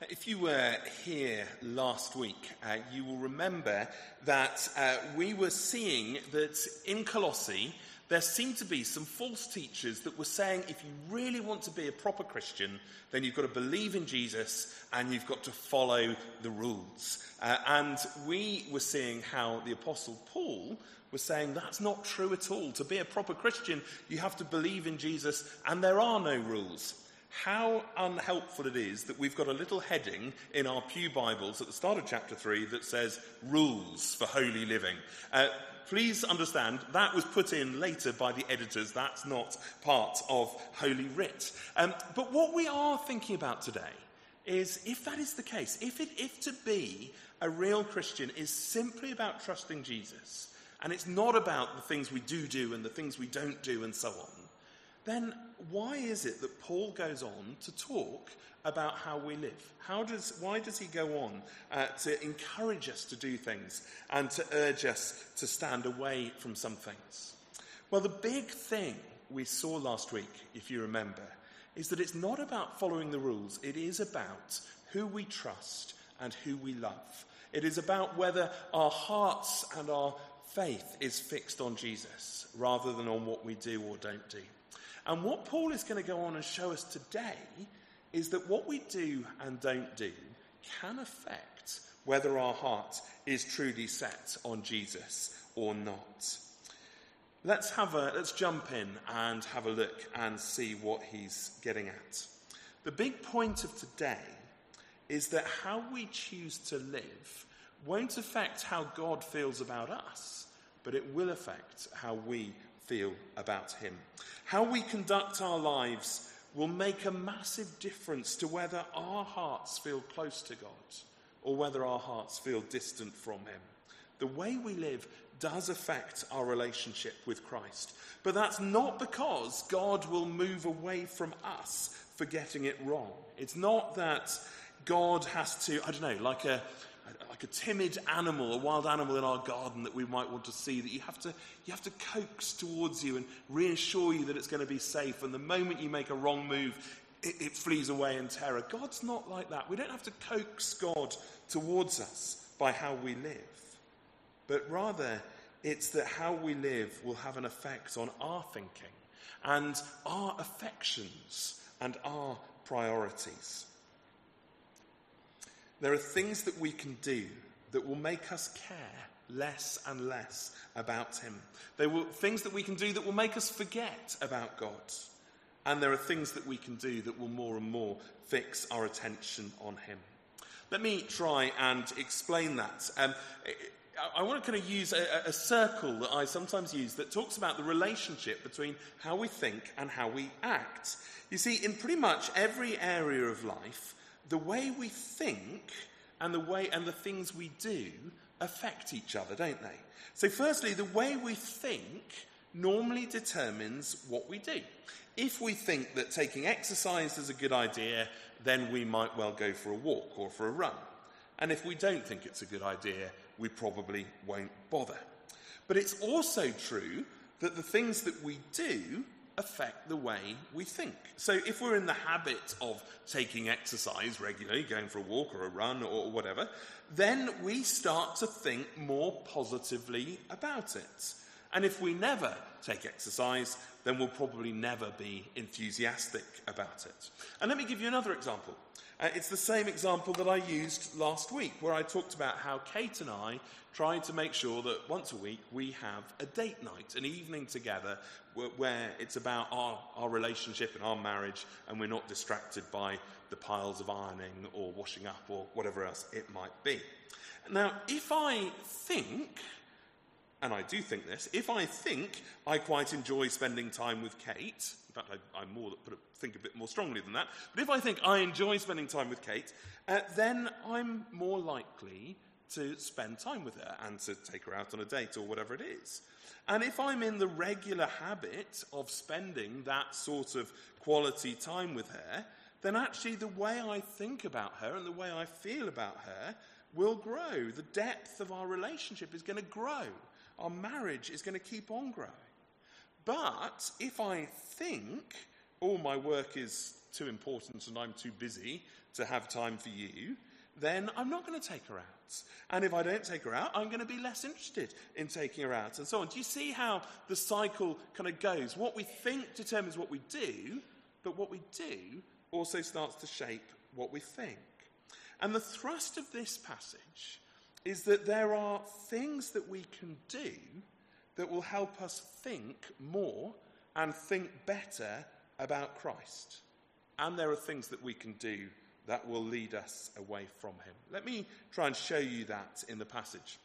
If you were here last week, you will remember that we were seeing that in Colossae there seemed to be some false teachers that were saying if you really want to be a proper Christian, then you've got to believe in Jesus and you've got to follow the rules. And we were seeing how the Apostle Paul was saying that's not true at all. To be a proper Christian, you have to believe in Jesus and there are no rules. How unhelpful it is that we've got a little heading in our Pew Bibles at the start of chapter 3 that says rules for holy living. Please understand that was put in later by the editors. That's not part of Holy Writ. But what we are thinking about today is if that is the case, if to be a real Christian is simply about trusting Jesus, and it's not about the things we do and the things we don't do and so on, then why is it that Paul goes on to talk about how we live? Why does he go on to encourage us to do things and to urge us to stand away from some things? Well, the big thing we saw last week, if you remember, is that it's not about following the rules. It is about who we trust and who we love. It is about whether our hearts and our faith is fixed on Jesus rather than on what we do or don't do. And what Paul is going to go on and show us today is that what we do and don't do can affect whether our heart is truly set on Jesus or not. Let's jump in and have a look and see what he's getting at. The big point of today is that how we choose to live won't affect how God feels about us, but it will affect how we feel about him. How we conduct our lives will make a massive difference to whether our hearts feel close to God or whether our hearts feel distant from him. The way we live does affect our relationship with Christ, but that's not because God will move away from us for getting it wrong. It's not that God has to, like a timid animal, a wild animal in our garden that we might want to see, that you have to coax towards you and reassure you that it's going to be safe. And the moment you make a wrong move, it flees away in terror. God's not like that. We don't have to coax God towards us by how we live. But rather, it's that how we live will have an effect on our thinking and our affections and our priorities. There are things that we can do that will make us care less and less about him. Things that we can do that will make us forget about God. And there are things that we can do that will more and more fix our attention on him. Let me try and explain that. I want to kind of use a circle that I sometimes use that talks about the relationship between how we think and how we act. You see, in pretty much every area of life, the way we think and the things we do affect each other, don't they? So firstly, the way we think normally determines what we do. If we think that taking exercise is a good idea, then we might well go for a walk or for a run. And if we don't think it's a good idea, we probably won't bother. But it's also true that the things that we do affect the way we think. So if we're in the habit of taking exercise regularly, going for a walk or a run or whatever, then we start to think more positively about it. And if we never take exercise, then we'll probably never be enthusiastic about it. And let me give you another example. It's the same example that I used last week, where I talked about how Kate and I tried to make sure that once a week we have a date night, an evening together, where it's about our relationship and our marriage, and we're not distracted by the piles of ironing or washing up or whatever else it might be. Now, if I think, and I do think this, if I think I quite enjoy spending time with Kate, in fact, I think a bit more strongly than that, but if I think I enjoy spending time with Kate, then I'm more likely to spend time with her and to take her out on a date or whatever it is. And if I'm in the regular habit of spending that sort of quality time with her, then actually the way I think about her and the way I feel about her will grow. The depth of our relationship is going to grow. Our marriage is going to keep on growing. But if I think all my work is too important and I'm too busy to have time for you, then I'm not going to take her out. And if I don't take her out, I'm going to be less interested in taking her out, and so on. Do you see how the cycle kind of goes? What we think determines what we do, but what we do also starts to shape what we think. And the thrust of this passage is that there are things that we can do that will help us think more and think better about Christ. And there are things that we can do that will lead us away from him. Let me try and show you that in the passage.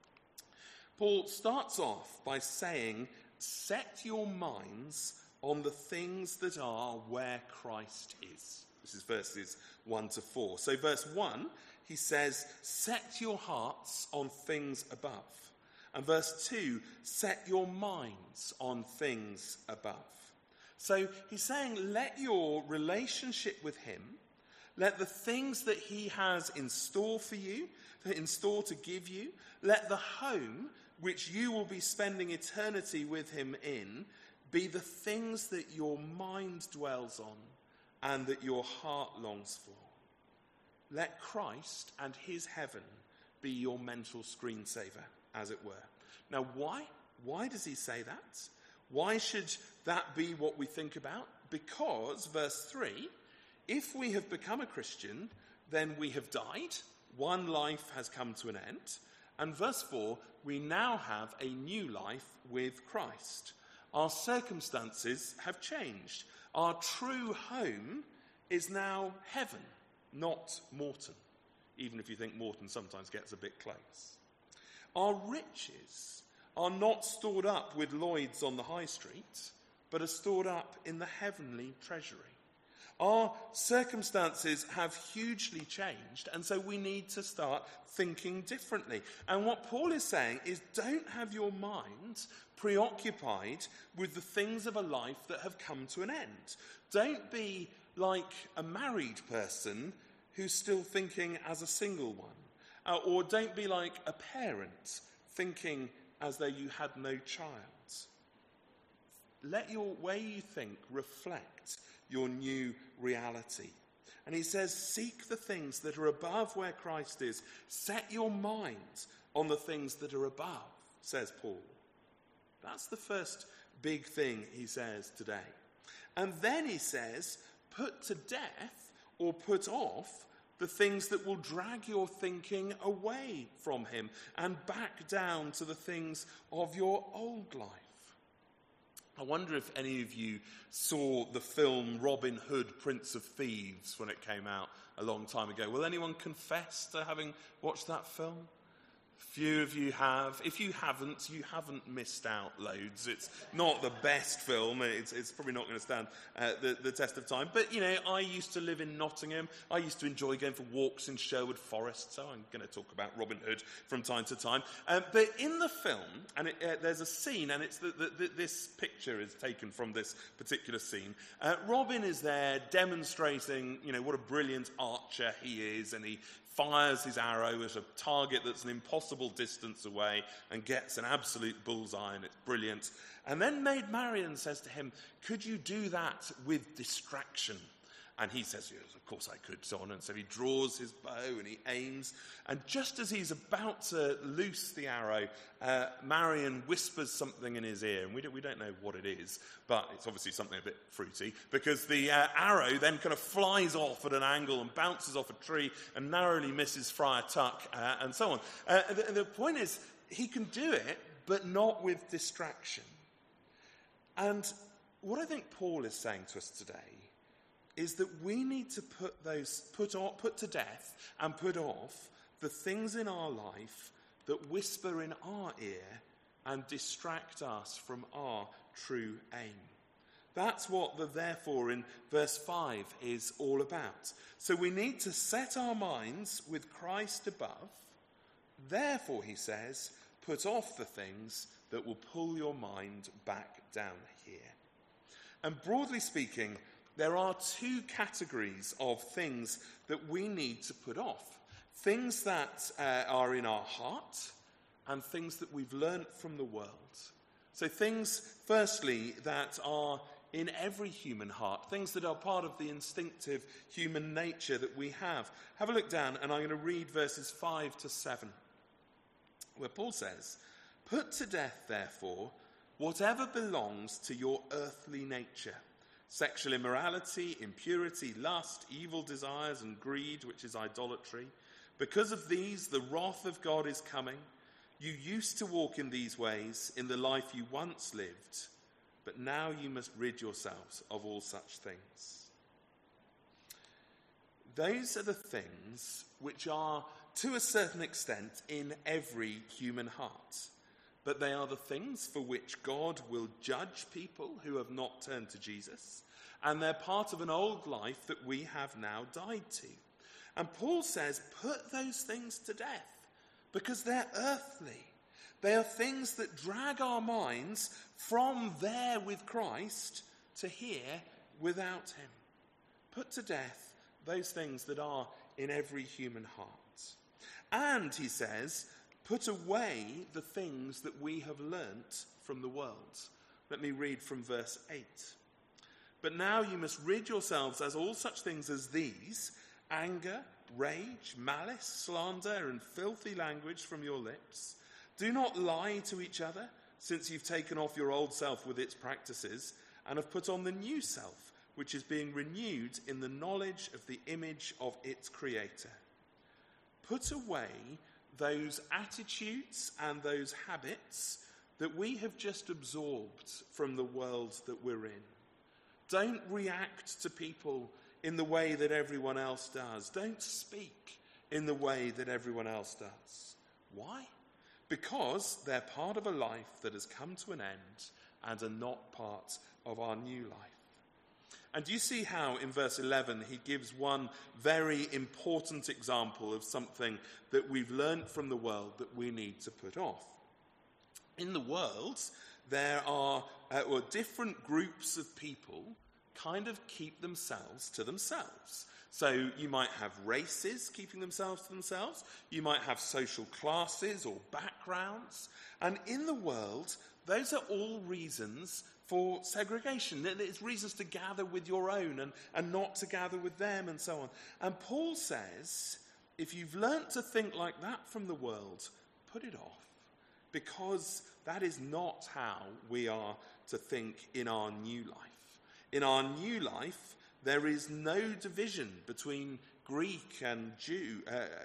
Paul starts off by saying, set your minds on the things that are where Christ is. This is verses 1 to 4. So verse 1, he says, set your hearts on things above. And verse 2, set your minds on things above. So he's saying, let your relationship with him, let the things that he has in store for you, in store to give you, let the home which you will be spending eternity with him in, be the things that your mind dwells on and that your heart longs for. Let Christ and his heaven be your mental screensaver, as it were. Now, why? Why does he say that? Why should that be what we think about? Because, verse 3, if we have become a Christian, then we have died. One life has come to an end. And verse 4, we now have a new life with Christ. Our circumstances have changed. Our true home is now heaven, not Morton, even if you think Morton sometimes gets a bit close. Our riches are not stored up with Lloyds on the high street, but are stored up in the heavenly treasury. Our circumstances have hugely changed, and so we need to start thinking differently. And what Paul is saying is, don't have your mind preoccupied with the things of a life that have come to an end. Don't be like a married person who's still thinking as a single one. Or don't be like a parent thinking as though you had no child. Let your way you think reflect your new reality. And he says, seek the things that are above where Christ is. Set your mind on the things that are above, says Paul. That's the first big thing he says today. And then he says, put to death or put off the things that will drag your thinking away from him and back down to the things of your old life. I wonder if any of you saw the film Robin Hood, Prince of Thieves when it came out a long time ago. Will anyone confess to having watched that film? Few of you have. If you haven't missed out loads. It's not the best film. It's probably not going to stand the test of time. But, you know, I used to live in Nottingham. I used to enjoy going for walks in Sherwood Forest, so I'm going to talk about Robin Hood from time to time. But in the film, and there's a scene, and it's this picture is taken from this particular scene. Robin is there demonstrating, you know, what a brilliant archer he is, and he fires his arrow at a target that's an impossible distance away and gets an absolute bullseye, and it's brilliant. And then Maid Marian says to him, could you do that with distraction? And he says, yes, of course I could, so on. And so he draws his bow and he aims. And just as he's about to loose the arrow, Marian whispers something in his ear. And we don't know what it is, but it's obviously something a bit fruity, because the arrow then kind of flies off at an angle and bounces off a tree and narrowly misses Friar Tuck, and so on. The point is, he can do it, but not with distraction. And what I think Paul is saying to us today is that we need to put to death and put off the things in our life that whisper in our ear and distract us from our true aim. That's what the therefore in verse 5 is all about. So we need to set our minds with Christ above. Therefore, he says, put off the things that will pull your mind back down here. And broadly speaking, there are two categories of things that we need to put off. Things that are in our heart and things that we've learnt from the world. So things, firstly, that are in every human heart, things that are part of the instinctive human nature that we have. Have a look down, and I'm going to read verses 5 to 7, where Paul says, "Put to death, therefore, whatever belongs to your earthly nature: sexual immorality, impurity, lust, evil desires, and greed, which is idolatry. Because of these, the wrath of God is coming. You used to walk in these ways in the life you once lived, but now you must rid yourselves of all such things." Those are the things which are, to a certain extent, in every human heart. But they are the things for which God will judge people who have not turned to Jesus, and they're part of an old life that we have now died to. And Paul says, put those things to death, because they're earthly. They are things that drag our minds from there with Christ to here without him. Put to death those things that are in every human heart. And, he says, put away the things that we have learnt from the world. Let me read from verse 8. "But now you must rid yourselves as all such things as these: anger, rage, malice, slander, and filthy language from your lips. Do not lie to each other, since you've taken off your old self with its practices and have put on the new self, which is being renewed in the knowledge of the image of its creator." Put away those attitudes and those habits that we have just absorbed from the world that we're in. Don't react to people in the way that everyone else does. Don't speak in the way that everyone else does. Why? Because they're part of a life that has come to an end and are not part of our new life. And do you see how in verse 11 he gives one very important example of something that we've learned from the world that we need to put off? In the world, there are different groups of people kind of keep themselves to themselves. So you might have races keeping themselves to themselves. You might have social classes or backgrounds. And in the world, those are all reasons for segregation. It's reasons to gather with your own and not to gather with them and so on. And Paul says, if you've learnt to think like that from the world, put it off. Because that is not how we are to think in our new life. In our new life, there is no division between Greek and Jew,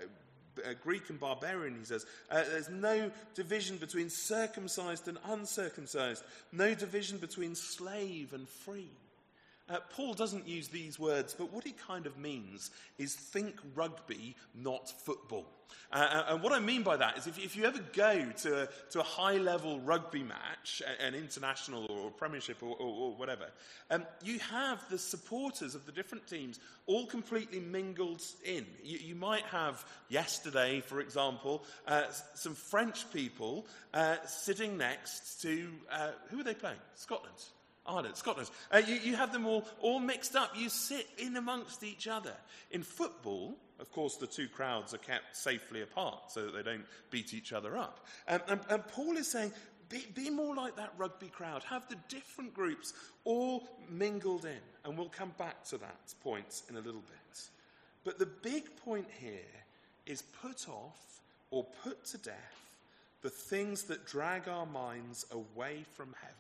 Greek and barbarian, he says. There's no division between circumcised and uncircumcised. No division between slave and free. Paul doesn't use these words, but what he kind of means is think rugby, not football. And what I mean by that is if you ever go to a high-level rugby match, an international or a premiership or whatever, you have the supporters of the different teams all completely mingled in. You might have, yesterday, for example, some French people sitting next to, who are they playing? Scotland. Ireland, Scotland. You have them all mixed up. You sit in amongst each other. In football, of course, the two crowds are kept safely apart so that they don't beat each other up. And Paul is saying, be more like that rugby crowd. Have the different groups all mingled in. And we'll come back to that point in a little bit. But the big point here is put off or put to death the things that drag our minds away from heaven.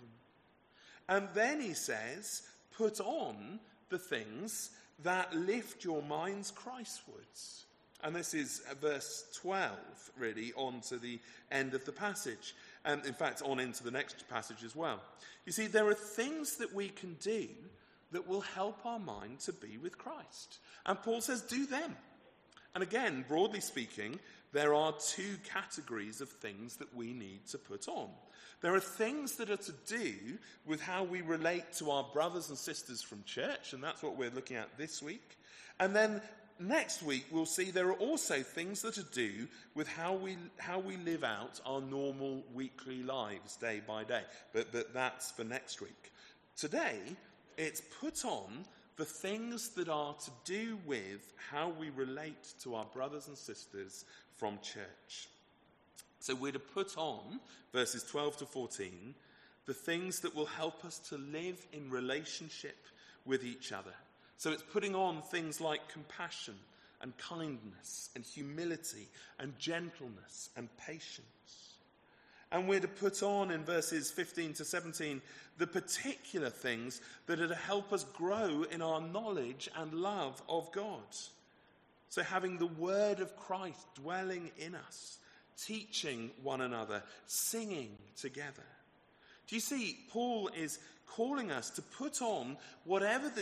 And then he says, put on the things that lift your minds Christwards. And this is verse 12, really, on to the end of the passage. And in fact, on into the next passage as well. You see, there are things that we can do that will help our mind to be with Christ. And Paul says, do them. And again, broadly speaking, there are two categories of things that we need to put on. There are things that are to do with how we relate to our brothers and sisters from church, and that's what we're looking at this week. And then next week, we'll see there are also things that are to do with how we live out our normal weekly lives day by day. But that's for next week. Today, it's put on the things that are to do with how we relate to our brothers and sisters from church. So we're to put on, verses 12 to 14, the things that will help us to live in relationship with each other. So it's putting on things like compassion and kindness and humility and gentleness and patience. And we're to put on, in verses 15 to 17, the particular things that are to help us grow in our knowledge and love of God. So having the word of Christ dwelling in us, teaching one another, singing together. Do you see, Paul is calling us to put on whatever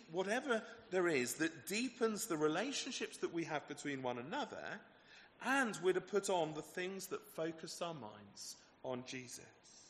there is that deepens the relationships that we have between one another, and we're to put on the things that focus our minds on Jesus.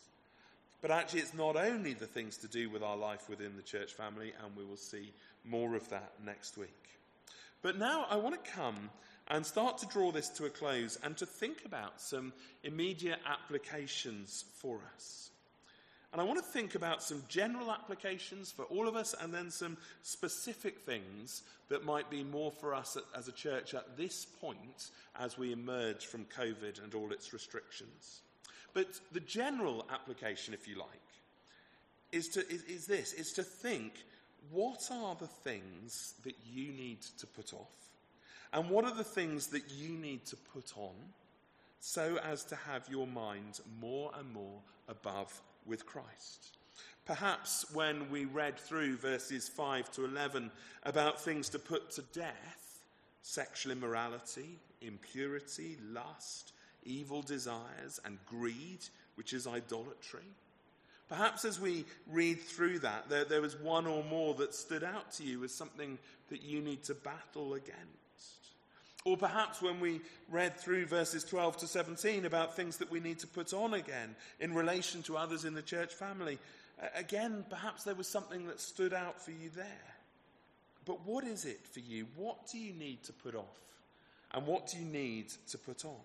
But actually, it's not only the things to do with our life within the church family, and we will see more of that next week. But now I want to come and start to draw this to a close and to think about some immediate applications for us. And I want to think about some general applications for all of us, and then some specific things that might be more for us as a church at this point as we emerge from COVID and all its restrictions. But the general application, if you like, is to think, what are the things that you need to put off? And what are the things that you need to put on so as to have your mind more and more above with Christ? Perhaps when we read through verses 5 to 11 about things to put to death, sexual immorality, impurity, lust, evil desires, and greed, which is idolatry. Perhaps as we read through that, there was one or more that stood out to you as something that you need to battle against. Or perhaps when we read through verses 12 to 17 about things that we need to put on again in relation to others in the church family, again, perhaps there was something that stood out for you there. But what is it for you? What do you need to put off? And what do you need to put on?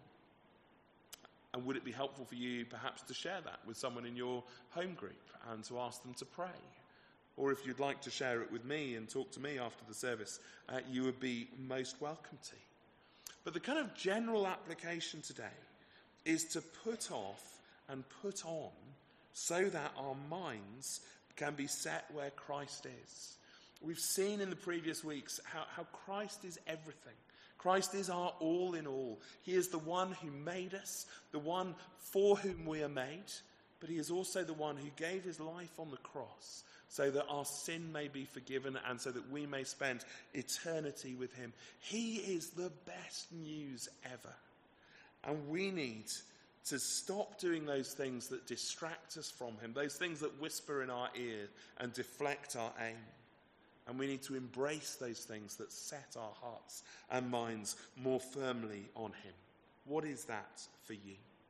And would it be helpful for you perhaps to share that with someone in your home group and to ask them to pray? Or if you'd like to share it with me and talk to me after the service, you would be most welcome to. But the kind of general application today is to put off and put on so that our minds can be set where Christ is. We've seen in the previous weeks how Christ is everything. Christ is our all in all. He is the one who made us, the one for whom we are made, but he is also the one who gave his life on the cross so that our sin may be forgiven and so that we may spend eternity with him. He is the best news ever. And we need to stop doing those things that distract us from him, those things that whisper in our ear and deflect our aim. And we need to embrace those things that set our hearts and minds more firmly on him. What is that for you?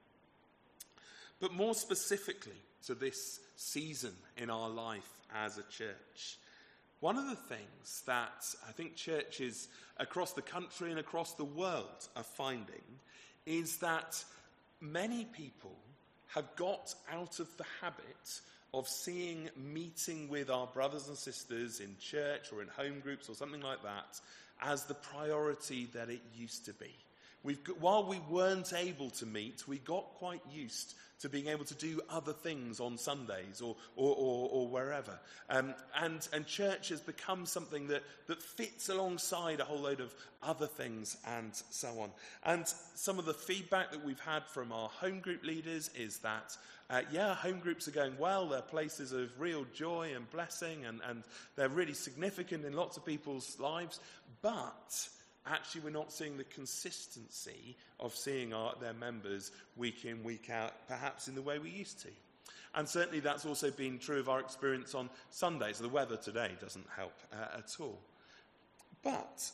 But more specifically to this season in our life as a church, one of the things that I think churches across the country and across the world are finding is that many people have got out of the habit of seeing meeting with our brothers and sisters in church or in home groups or something like that as the priority that it used to be. While we weren't able to meet, we got quite used to being able to do other things on Sundays or wherever. And church has become something that fits alongside a whole load of other things and so on. And some of the feedback that we've had from our home group leaders is that, home groups are going well. They're places of real joy and blessing, and they're really significant in lots of people's lives. But actually, we're not seeing the consistency of seeing their members week in, week out, perhaps in the way we used to. And certainly that's also been true of our experience on Sundays. The weather today doesn't help at all. But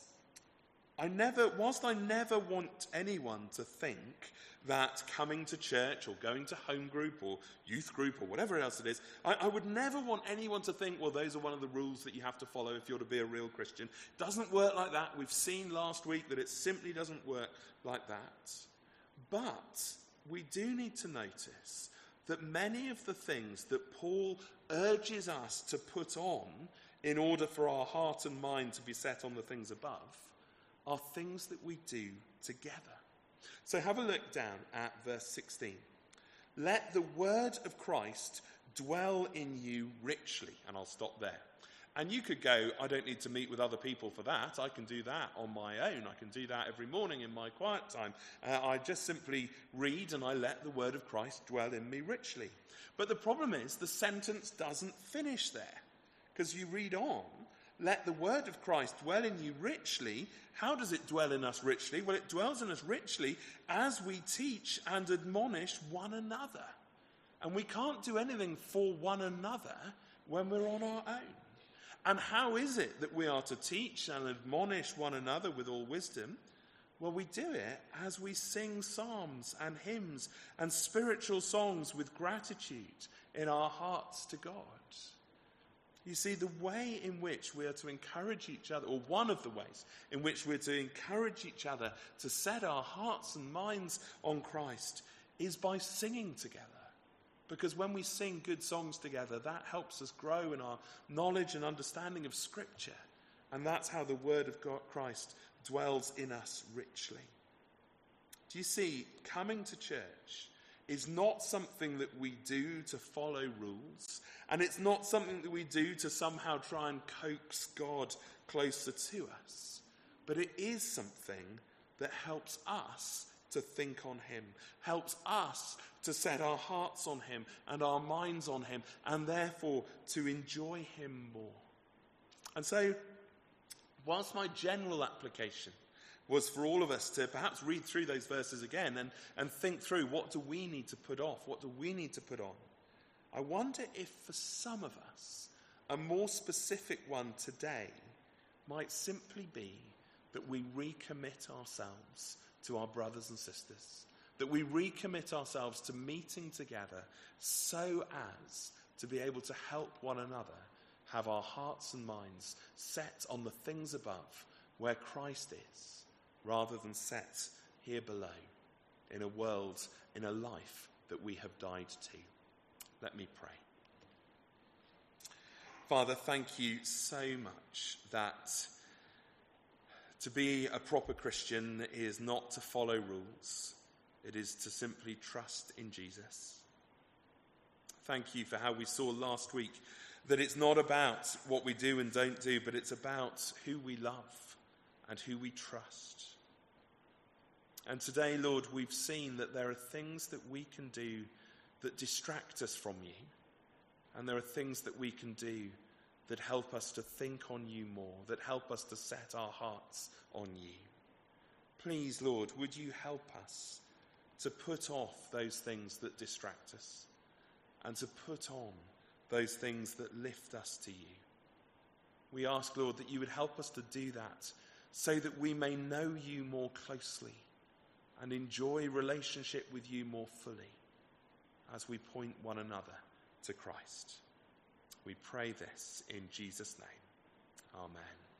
whilst I never want anyone to think that coming to church or going to home group or youth group or whatever else it is, I would never want anyone to think, well, those are one of the rules that you have to follow if you're to be a real Christian. It doesn't work like that. We've seen last week that it simply doesn't work like that. But we do need to notice that many of the things that Paul urges us to put on in order for our heart and mind to be set on the things above are things that we do together. So have a look down at verse 16. let the word of Christ dwell in you richly. And I'll stop there. And you could go, I don't need to meet with other people for that. I can do that on my own. I can do that every morning in my quiet time. I just simply read and I let the word of Christ dwell in me richly. But the problem is the sentence doesn't finish there. Because you read on, let the word of Christ dwell in you richly. How does it dwell in us richly? Well, it dwells in us richly as we teach and admonish one another. And we can't do anything for one another when we're on our own. And how is it that we are to teach and admonish one another with all wisdom? Well, we do it as we sing psalms and hymns and spiritual songs with gratitude in our hearts to God. You see, the way in which we are to encourage each other, or one of the ways in which we're to encourage each other to set our hearts and minds on Christ, is by singing together. Because when we sing good songs together, that helps us grow in our knowledge and understanding of Scripture. And that's how the word of God, Christ dwells in us richly. Do you see, coming to church is not something that we do to follow rules. And it's not something that we do to somehow try and coax God closer to us. But it is something that helps us to think on him, helps us to set our hearts on him and our minds on him, and therefore to enjoy him more. And so, whilst my general application was for all of us to perhaps read through those verses again and think through, what do we need to put off? What do we need to put on? I wonder if for some of us, a more specific one today might simply be that we recommit ourselves to our brothers and sisters, that we recommit ourselves to meeting together so as to be able to help one another have our hearts and minds set on the things above where Christ is, rather than set here below in a world, in a life that we have died to. Let me pray. Father, thank you so much that to be a proper Christian is not to follow rules. It is to simply trust in Jesus. Thank you for how we saw last week that it's not about what we do and don't do, but it's about who we love and who we trust. And today, Lord, we've seen that there are things that we can do that distract us from you. And there are things that we can do that help us to think on you more, that help us to set our hearts on you. Please, Lord, would you help us to put off those things that distract us and to put on those things that lift us to you. We ask, Lord, that you would help us to do that so that we may know you more closely and enjoy relationship with you more fully as we point one another to Christ. We pray this in Jesus' name. Amen.